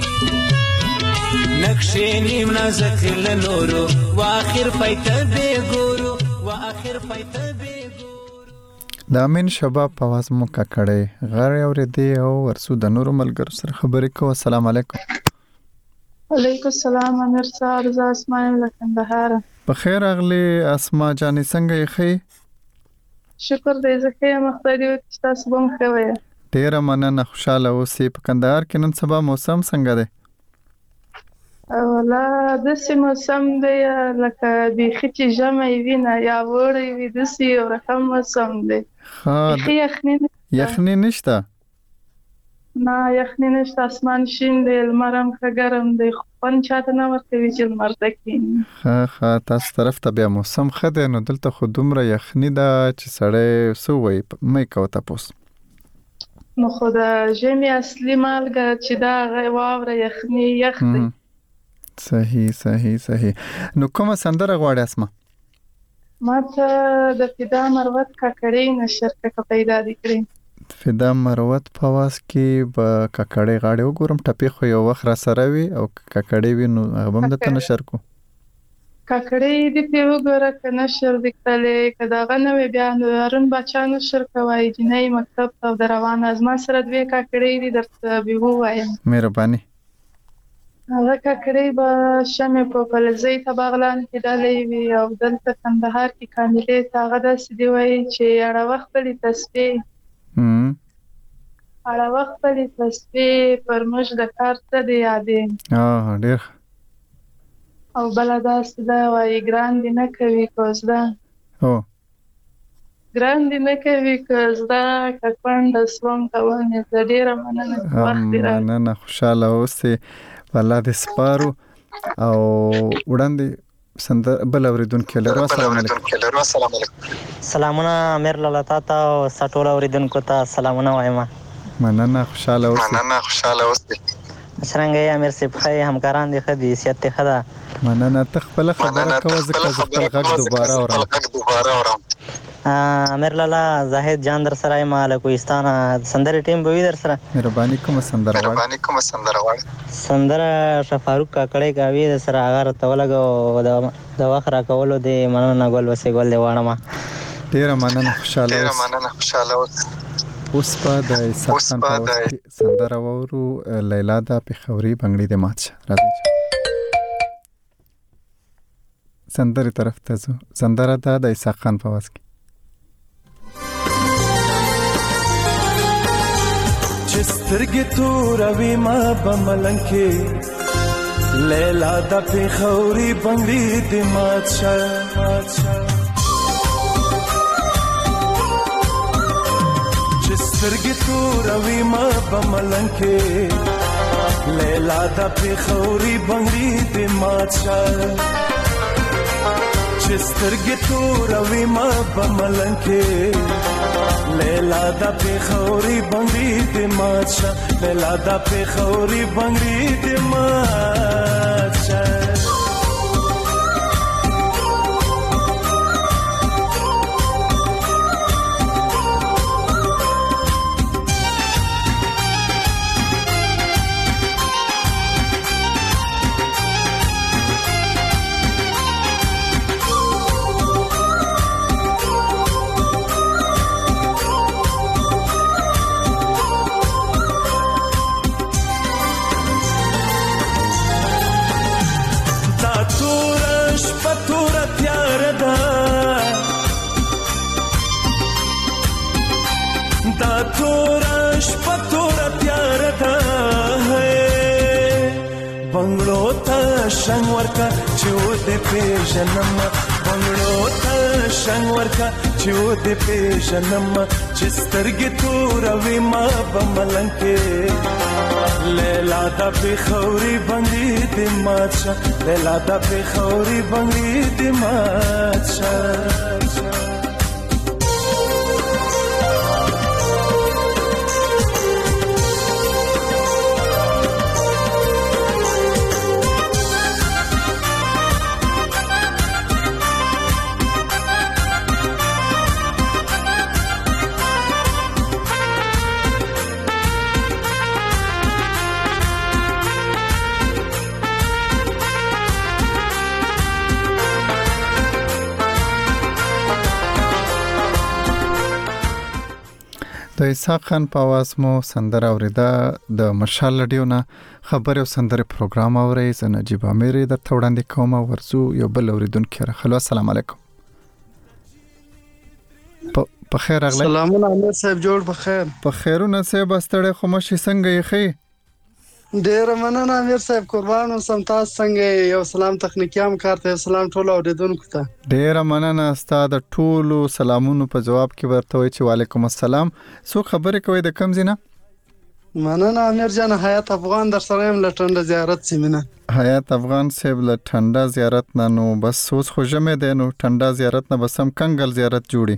نقشې نیم نازک لنورو واخر پایته به ګورو واخر پایته به د امین شباب په واز مو ککړې غړ اورېدې او ورسو د نورو ملګرو سره خبرې کوو. السلام علیکم. وعلیکم السلام. امیر صاحب ز اسماء له کندهار. په خیر اغلی اسماء جانې څنګه یې خې؟ شکر دې زکه مختاري تاسو بم خوي. ډیر مننه خوشاله اوسې. په کندهار کې نن سبا موسم څنګه دی؟ ولا د سې موسم دی لکه د خچې جمع وینه یا وړي وي د سې رقم موسم دی. ها یخني یخني نشته؟ نه یخني نشته. اسمان شین دی لمرم ښه ګرم دی خو پن چاته نه ورکوي چې لمر ته کښېني. ښه ښه تاسو طرف ته بیا موسم ښه دی نو دلته خو دومره یخني ده چې سړی څه وایي مه یې کوه تپوس. نو خو د ژمي اصلي مالګه چې دا واوره یخني یخ دی. صحیح صحیح صحیح. نو کومه سندره غواړې اسمه؟ ما ته د فدا مروت کاکړۍ نشر که پیدا دي کړې. فدا مروت په واس کې به کاکړۍ غاړې وګورم ټپې خو یو وخت را سره وي او کاکړۍ وي نو هغه هم درته نشر کو. کاکړۍ دې پې وګوره که نشر دې کړلی که د هغه نه وي بیا نو هارون باچا نشر کوی جنۍ مکتب ته د روانه زما سره دوې کاکړۍ دي درته بې ووایم. مهرباني. هغه کاکړۍ به شمې په فلزۍ ته بغلان کې ډالۍ وي او دلته کندهار کې کاملې ته هغه داسې دی وایي چې اړوه خپلې تسبې اړوه خپلې تسبې پر موږ د کار څه دی یادې. ډېر او بله داسې ده وایي ګران دې نه کوي کوزده ګران دې نه کوي کوزده که کونډه سوم کوم یې زه ډېره مننه وخت دې راکړي. مننه خوشحاله اوسې الله دې سپارو او وړاندې سندر بل اوریدونکو لرو. السلام علیکم. سلامونه امیر لاله تاته او سټول اوریدونکو ته سلامونه وایم. مننه خوشاله اوسئ. مننه خوشاله اوسئ. څنګه یې امیر صاحب خې همکاران دې خدي صحت ته خدا. مننه تخپل خبره کوه ځکه خپل غږ دوباره اورم. امیر لاله زاهد جان در سره مال کوهستان سندره ټیم به وي در سره. مهرباني کوم سندره غواړي؟ مهرباني کوم سندره غواړي؟ سندره شفاروق کاکړی گاوی در سره هغه راته ولګو د وخت راکولو دې مننه ګل وسې ګل دې واړم. ډېره مننه خوشاله ډېره مننه خوشاله اوس. اوس په د سخن په سندره وورو لیلا دا پېښوري بنګړي دې مات شه. راځئ سندرې طرف ته ځو. سندره دا د اسحاق خان په واز کې. چې سترګې توروي ما به ملنګ کې لیلا دا پېښوري بنګړي دې مات شه. چې سترګې توروي ما به ملنګ کې لیلا دا پېښوري بنګړي دې مات شه. چې سترګې توروي ما به ملنګ کې لیلا دا پېښوري بنګړي دې مات شه. لیلا دا پېښوري بنګړي دې مات شه. شنگ ورکا چو دے پیژنم بنگړو ته شنگ ورکا چو دے پیژنم چې سترګې توروي ما به ملنګ کې لیلا دا پېښوري بنګړي دې مات شه. لیلا دا پېښوري بنګړي دې مات شه. د اسحاق خان په आवाज مو سندره اوریدا د مشال رادیو نه خبر او سندره پروګرام اوري زه نجيب امیر د توړاندې کومه ورزو یو بل اوریدونکو راخلو. السلام علیکم. په خیر اغلی. سلامونه امیر صاحب، جوړ په خیر. په خیرونه صاحب استړی خو مشي څنګه یې خې؟ ډیر مننه امیر صاحب، قربان اوسم. تاسو څنګه یو؟ سلام تخنیکیام کارته سلام ټول اوریدونکو ته. ډیر مننه ستاسو د ټولو سلامونو په جواب کې ورته وی چې وعلیکم السلام. سو خبرې کوي د کم زینه؟ مننه امیر جان. حیات افغان در سره يم لټنده زیارت سیمینه. حیات افغان صاحب لټنده زیارت نه نو بس اوس خو جمع ده نو ټنده زیارت نه بس هم کنګل زیارت جوړي.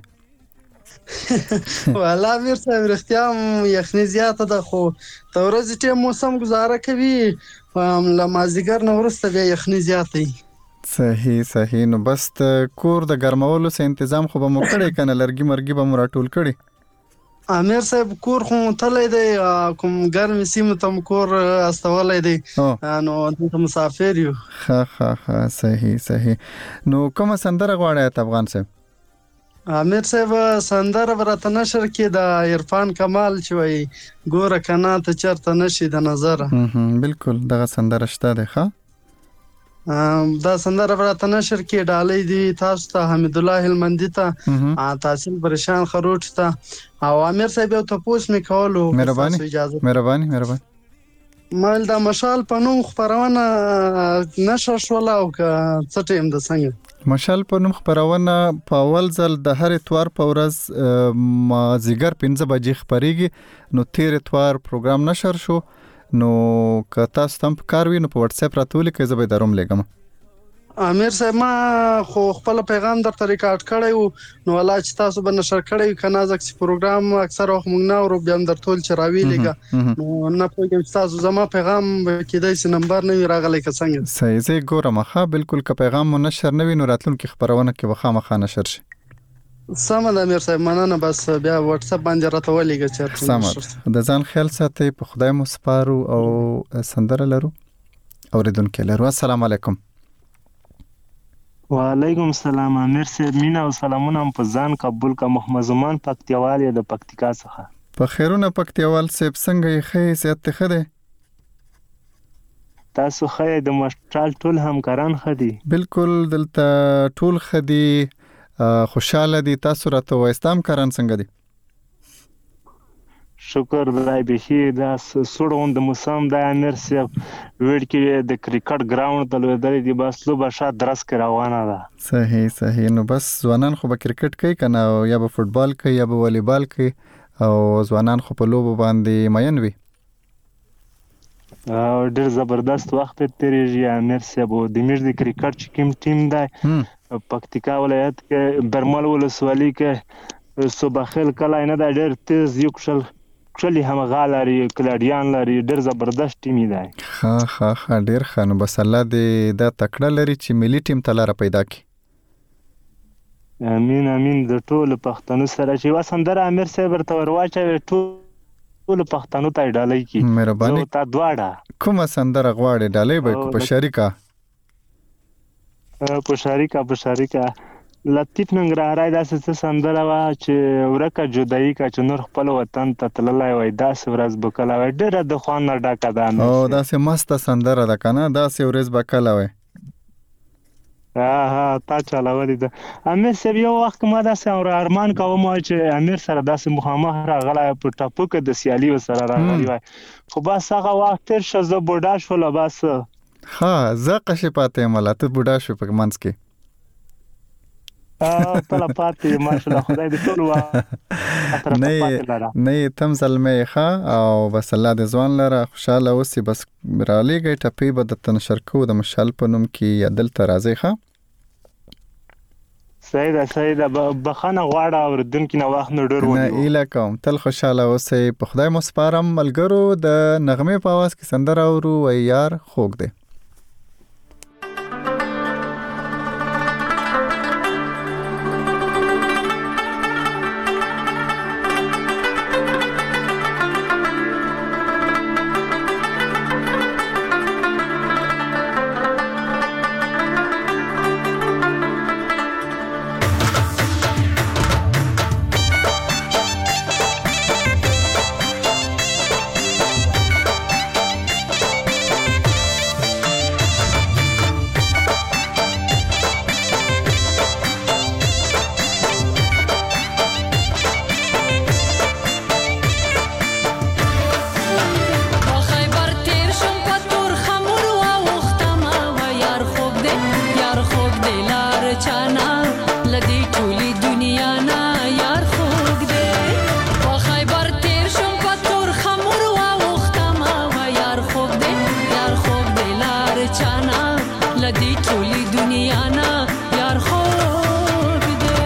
والا امیر صاحب رښتیا یخني زیاته ده خو د ورځې ټیم موسم گزاره کوي له مازدیګر نه وروسته بیا یخني زیاته وي. صحیح صحیح. نو بس کور د ګرمولو څه تنظیم خو به مو کړی کنه؟ لرګي مرګي به مو راټول کړی؟ امیر صاحب کور خو تللی دی، کوم ګرمې سیمو ته مو کور استولی دی نو دلته مسافر یو. ښه ښه ښه صحیح صحیح. نو کومه سندره غواړئ افغان صاحب؟ امیر صاحب سندره برته نشر کې د عرفان کمال چې وای ګوره کنا ته چرته نشي د نظر. بالکل دغه سندره شته ده. ښه دا سندره برته نشر کې ډالۍ دی تاسو ته، حمید الله هلمندي ته، تحصیل پرشان خروټ ته او امیر صاحب یو تاسو می کولو. مهرباني مهرباني مهرباني. مال د مشال په نوم خبرونه نشر شول او څه ټیم د څنګه مشال په نوم خبرونه په اول ځل د هر اتوار په ورځ مازیګر پنځه بجې خبريږي. نو تیر اتوار پروګرام نشر شو نو که تاسو تم په کار وي نو په واتس اپ راتولې کې زه به دروم لګم. امیر صاحب ما خو خپل پیغام درته ریکارډ کړی نو الله چې تاسو به نشر کړی کنه ځکه پروګرام اکثر وخت موږ نه ورو بیا در ټول چراوي لګا نو نه پوهیږم چې تاسو زما پیغام کېدای سي نمبر نه راغلی که څنګه. صحیح زه ګورم. ښه بالکل که پیغام مو نشر نه وي نو راتلونکي خبرونه کې وخامخا نشر شي. سم ده امیر صاحب مننه. بس بیا واتس اپ باندې راته ولېږه چې سم. د ځان خیال ساتئ، په خدای مو سپارو او سندره لرو اوریدونکو لرو. السلام علیکم. وعلیکم السلام امیر صاحب، مینا او سلامونه په ځان قبول کا. محمد زمان پکتیوال د پکتیکا څخه. په خیرونه پکتیوال صاحب څنګه یې خې سیادت خده؟ تاسو خې د مشال ټول همکاران خدي؟ بالکل دلته ټول خدي خوشاله دي. تاسو راته وایستام کاران څنګه دي؟ شکر دای به دا سړون د موسم د امیر صاحب وړ کې د کرکټ ګراوند د لویدل دي بس لو بشا درس کې روانه ده. صحیح صحیح. نو بس ځوانان خو به کرکټ کوي کنه یا به فوتبال کوي یا به والیبال کوي او ځوانان خو په لوبو باندې مین وي. او ډېر زبردست وخت تیریږي امیر صاحب. د میږ د کرکټ چې کوم ټیم دی پکتیکا ولایت کې برمل ولسوالۍ کې صباخیل کله نه دا ډېر تیز یو کشل کلی هم غالری کلاډیان لري ډېر زبردست ټیم دی. ها ها ها ډېر ښه. نو بس الله دې دا تکړه لري چې ملي ټیم ته لاره پیدا کړي. امین امین. د ټولو پښتنو سره چې وسندره امیر صاحب ورته ورواچوي ټولو پښتنو ته ډالۍ کی. مهرباني. نو تا دواړه کومه سندره غواړي ډالۍ به په شریکا؟ په شریکا په شریکا لطیف ننګرهاری داسې څه سندره وه چې ورکه جدایي که چې نور خپل وطن ته تللی وای داسې ورځ به کله وای ډېره د خوند نه ډکه ده. او داسې مسته سندره ده که نه داسې ورځ به کله وای. ها ها تا چلولې ده امیر صاحب. یو وخت ما داسې ارمان کوم چې امیر سره داسې مخامخ راغلی په ټاپو کې د سیالي ورسره راغلی وای خو بس هغه وخت تېر شه زه بوډا شوله بس. ښه زه قشې پاتې یم الله ته بوډا شو په منځ کې. اه طلع پاتې ماشاءالله خدای دې ټول وا نه نه تم زلمه ښه او بس الله دې ځوان لره خوشاله اوسې. بس را لېږئ ټپې به درته نشر کوو د مشال په نوم کې یا دلته راځئ. ښه صحیح ده صحیح ده. بخښنه غواړه اورېدونکي نه وخت نه ډېر ونیو. نه هیله کوم تل خوشاله اوسئ. په خدای مو سپارم. ملګرو د نغمې په اواز کې سندره اورو وای یار خوږ دی. لدی ټولي دنیا نه یار خوږ دی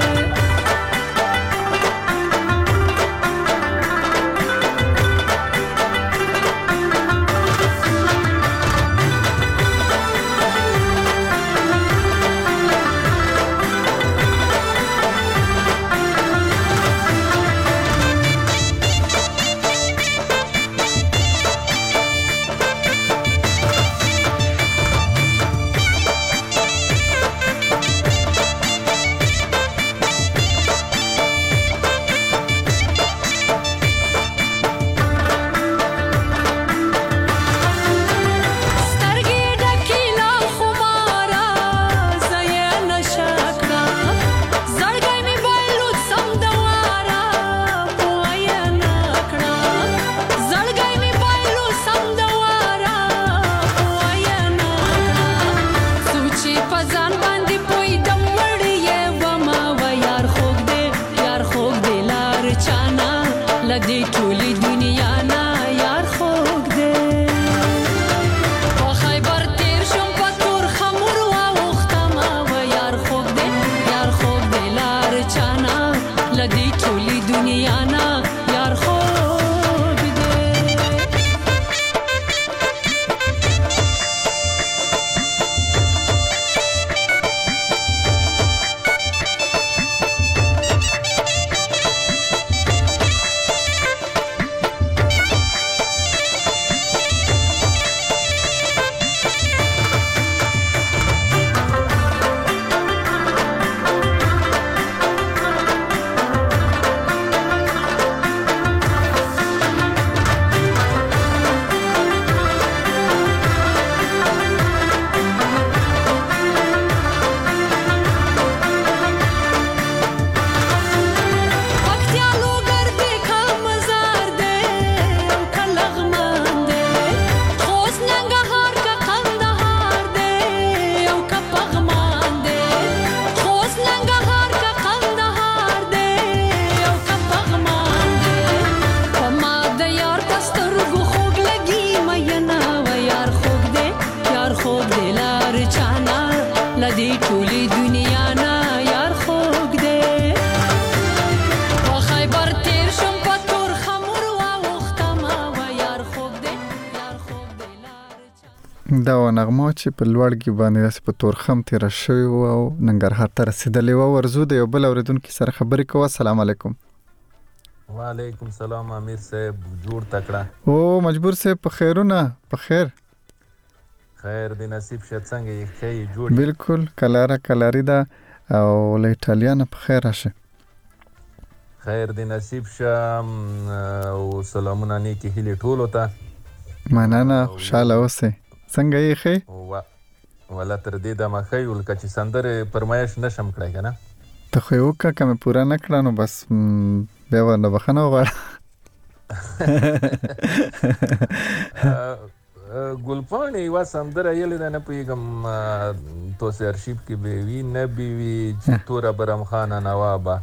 دا نغمه چې په لوړګي باندې داسې په تورخم تیر شوی او ننګرهار ته رسیدلې و ورزو د یو بل اوریدونکو سره خبرې کوه. السلام علیکم. وعلیکم السلام امیر صاحب جوړ تکړه او مجبور صاحب په خیرونه په خیر خیر دی نصیب شه څنګه یې خیر جوړ بالکل کلاره کلاری دا او له ایټالیا په خیر راشه خیر دی نصیب شه او سلامونه نیکی هیله ټولو ته مننه خوشاله اوسئ څنګه یې خې ولا تر دې د مخې ولکه چې سندره پرمایش نشم کړای کنه ته خو یو کا کوم پورا نه کړانو بس بیا ورنه بخنه وغواړه ګلپاڼې یوه سندره یلې ده نه پوهېږم توسې ارشیف کې به وي نه به وي چې توره برم خانه نوابه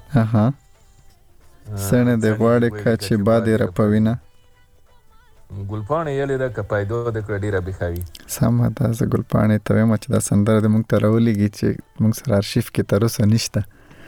څڼې دې غواړې که چې باد یې رپوینه ګلپاڼې یلې ده که پیدو د کړه ډېره بېخوي سمه ده زه ګلپاڼې ته وایم چې دا سندره دې موږ ته راولېږي چې موږ سره ارشیف کې تر اوسه نشته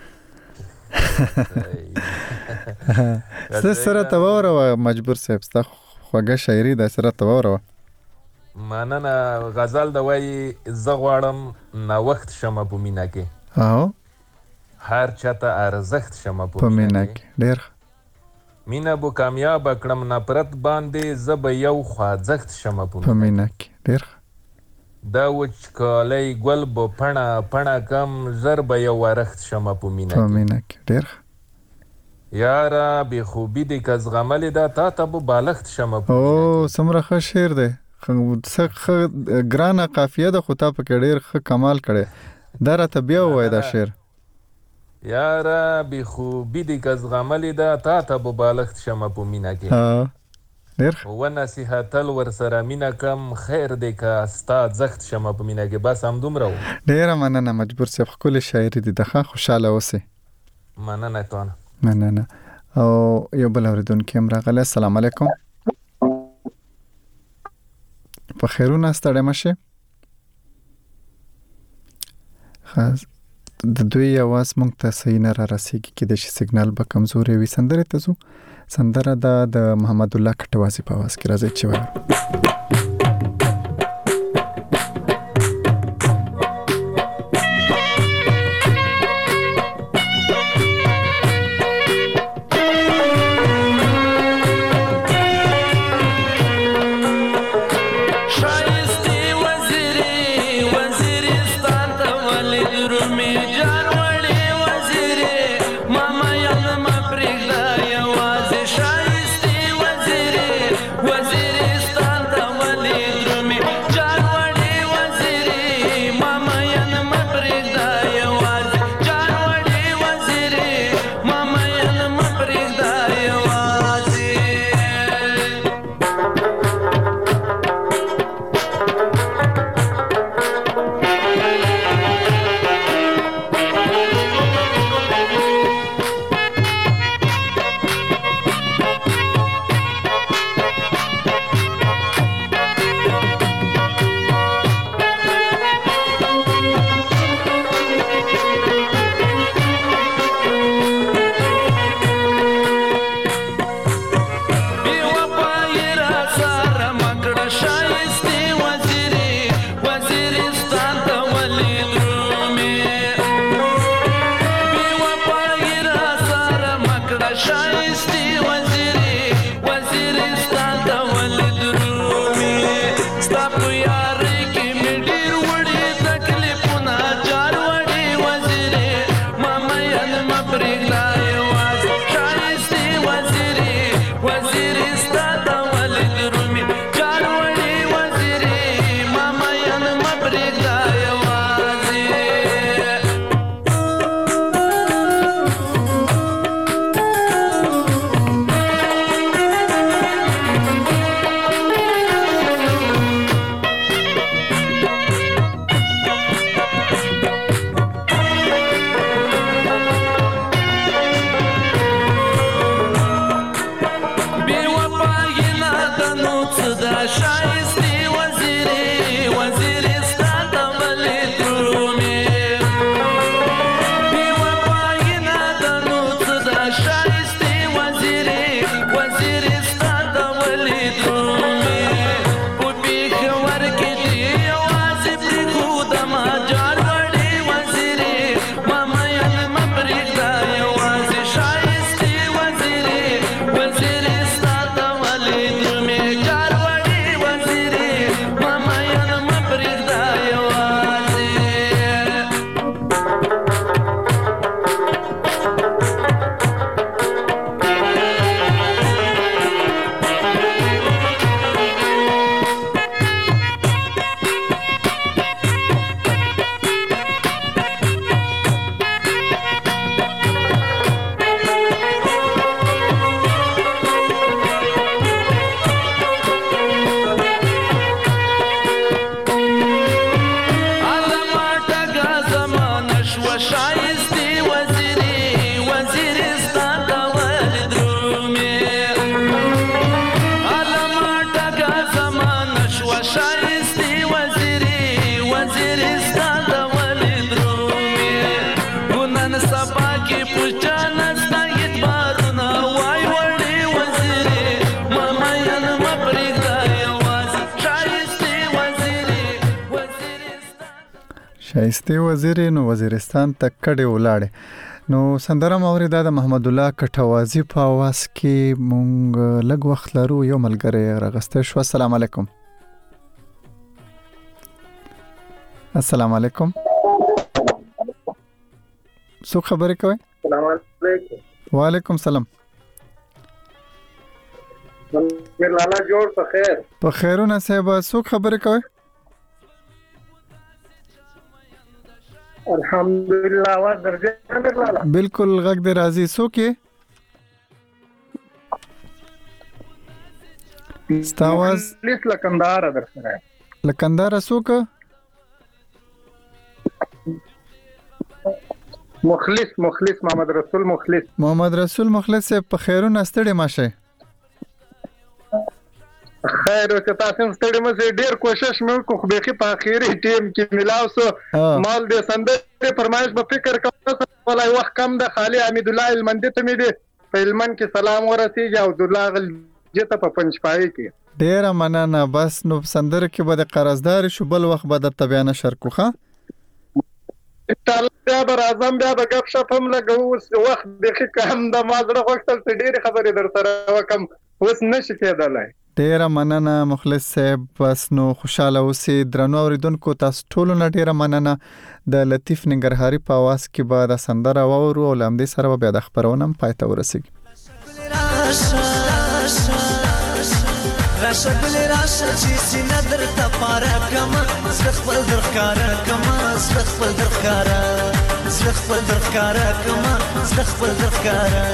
څه سره ته واوروه مجبور صاحب ستا خوږه شاعري ده سره ته واوروه مننه غزل د وایي زه غواړم نوښت شمه په مینه کې او هر چاته ارزښت شمه په مینه کې ډېر مینه به کامیاب کړم نفرت باندې زه به یو خواځښت شمه په مینه کې ډېر دا وچکالی ګل به پڼه پڼه کم ژر به یو ورښت شمه په مینه په مینه کې ډېر یاره بې خوبي دې که زغملې ده تا ته به بالښت شمه په مینه کې او څومره ښه شعر دی څه ګرانه قافیه ده خو تا پکې ډېر ښه کمال کړی دا راته بیا ووایه دا شعر یاره بې خوبي دې که زغملې ده تا ته به بالښت شمه په مینه کې ډېر ونصیحتل ورسره مینه کم خیر دی که ستا زښت شمه په مینه کې بس همدومره و ډېره مننه مجبور صاحب ښکلې شاعري دي ده ښه خوشحاله اوسئ مننه توانه مننه او یو بل اورېدونکی هم راغلی السلام علیکم په خیرونه ستړی مه شئ خاص د دوی आवाज مونږ ته صحیح نه را رسیږي کې د شي سیګنال به کمزوري وي. سندره ته زو سندره د محمد الله کټوازی په आवाज کې راځي چې وایي شایسته وزیر نو وزیرستان ته کډه ولاړ نو سندره موریدا د محمد الله کټوازی په आवाज کې مونږ لږ وخت لرو یو ملګری راغسته شو. السلام علیکم. السلام علیکم. سو خبرې کوي؟ السلام علیکم. وعلیکم السلام. میر لالا جوړ په خیر. په خیرونه صاحب سو خبرې کوي؟ الحمدلله وا درځه میر لالا. بالکل غږ دې راځي. سو کې ستاواز لیس لکندار در سره لکندار سو که مخلص مخلص محمد رسول مخلص محمد رسول مخلص په خیرونه ستړي ماشه. خیر اوسه. تاسو هم ستړي مشه، ډیر کوشش مې وکړ خو بیخي په اخیری ټیم کې ملاو سو. مال دې سندرې فرمایش به فکر کوم ولای وخت کم ده. خالي حمید الله المندي ته مې دې په هلمند کې سلام ورسیږي او عبدالله غلجي ته په پنجپای کې. ډیره مننه. بس نو سندره کې به د قرضدار شو، بل وخت به درته بیا نشر کوو ښه. بیا به راځم، بیا به ګپ شپ هم لګو. اوس وخت بیخي کم ده، ما زړه غوښتل چې ډېرې خبرې در سره وکړم، اوس نشي کېدلی. ډیره مننه مخلص صاحب. بس نو خوشاله اوسئ. درنو اوریدونکو تاسو ټولو نه ډیره مننه. د لطیف ننګرهاري په आवाज کې به د سندره واورو او لمدې سره بیا د خبرونه هم پای ته ورسیږي. راشه ګل راشه چې سینه درته پاره کما، زړه خپل درښکاره کما، زړه خپل درښکاره، زړه خپل درښکاره کما، زړه خپل درښکاره.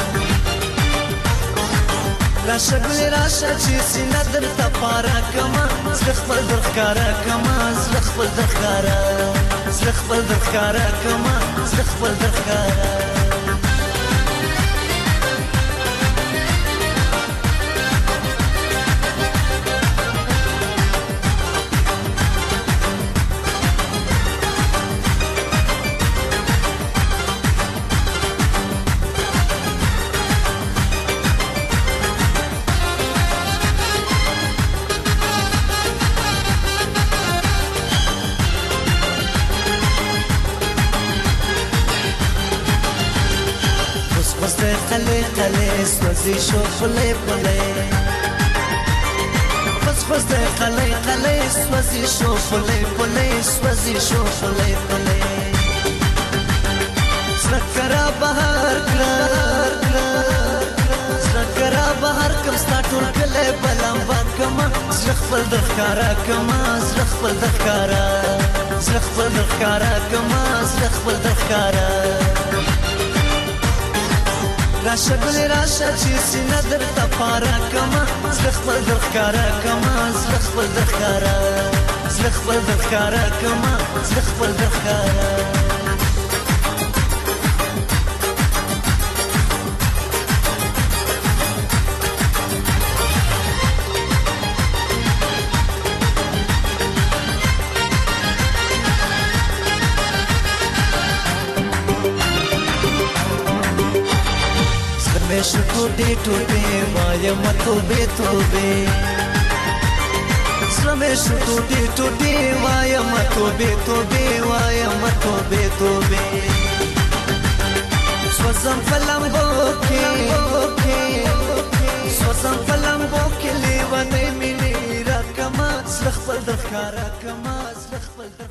راشه ګل راشه چې سینه درته پاره کما، زړه خپل درښکاره کما، زړه خپل درښکاره، زړه خپل درښکاره کما، زړه خپل درښکاره. خلي خلي سوزي شو خلي خلي بس بس خلي خلي سوزي شو خلي خلي سوزي شو خلي خلي سكرا بهار كرار سكرا بهار كم ستاتور كله بلمبا كما زخفل دخكارا كما زخفل دخكارا زخفل دخكارا كما زخفل دخكارا. راشه ګل راشه چې سینه درته پاره کما، زړه خپل درښکاره کما، زړه خپل درښکاره، زړه خپل درښکاره کما، زړه خپل درښکاره. टूटे टूटे वाया मतोबे तोबे स्लमेश टूटे टूटे वाया मतोबे तोबे वाया मतोबे तोबे स्वसम फलंबो के स्वसम फलंबो के लेवने मिली रकमा स्लख फल दखरा कमा स्लख फल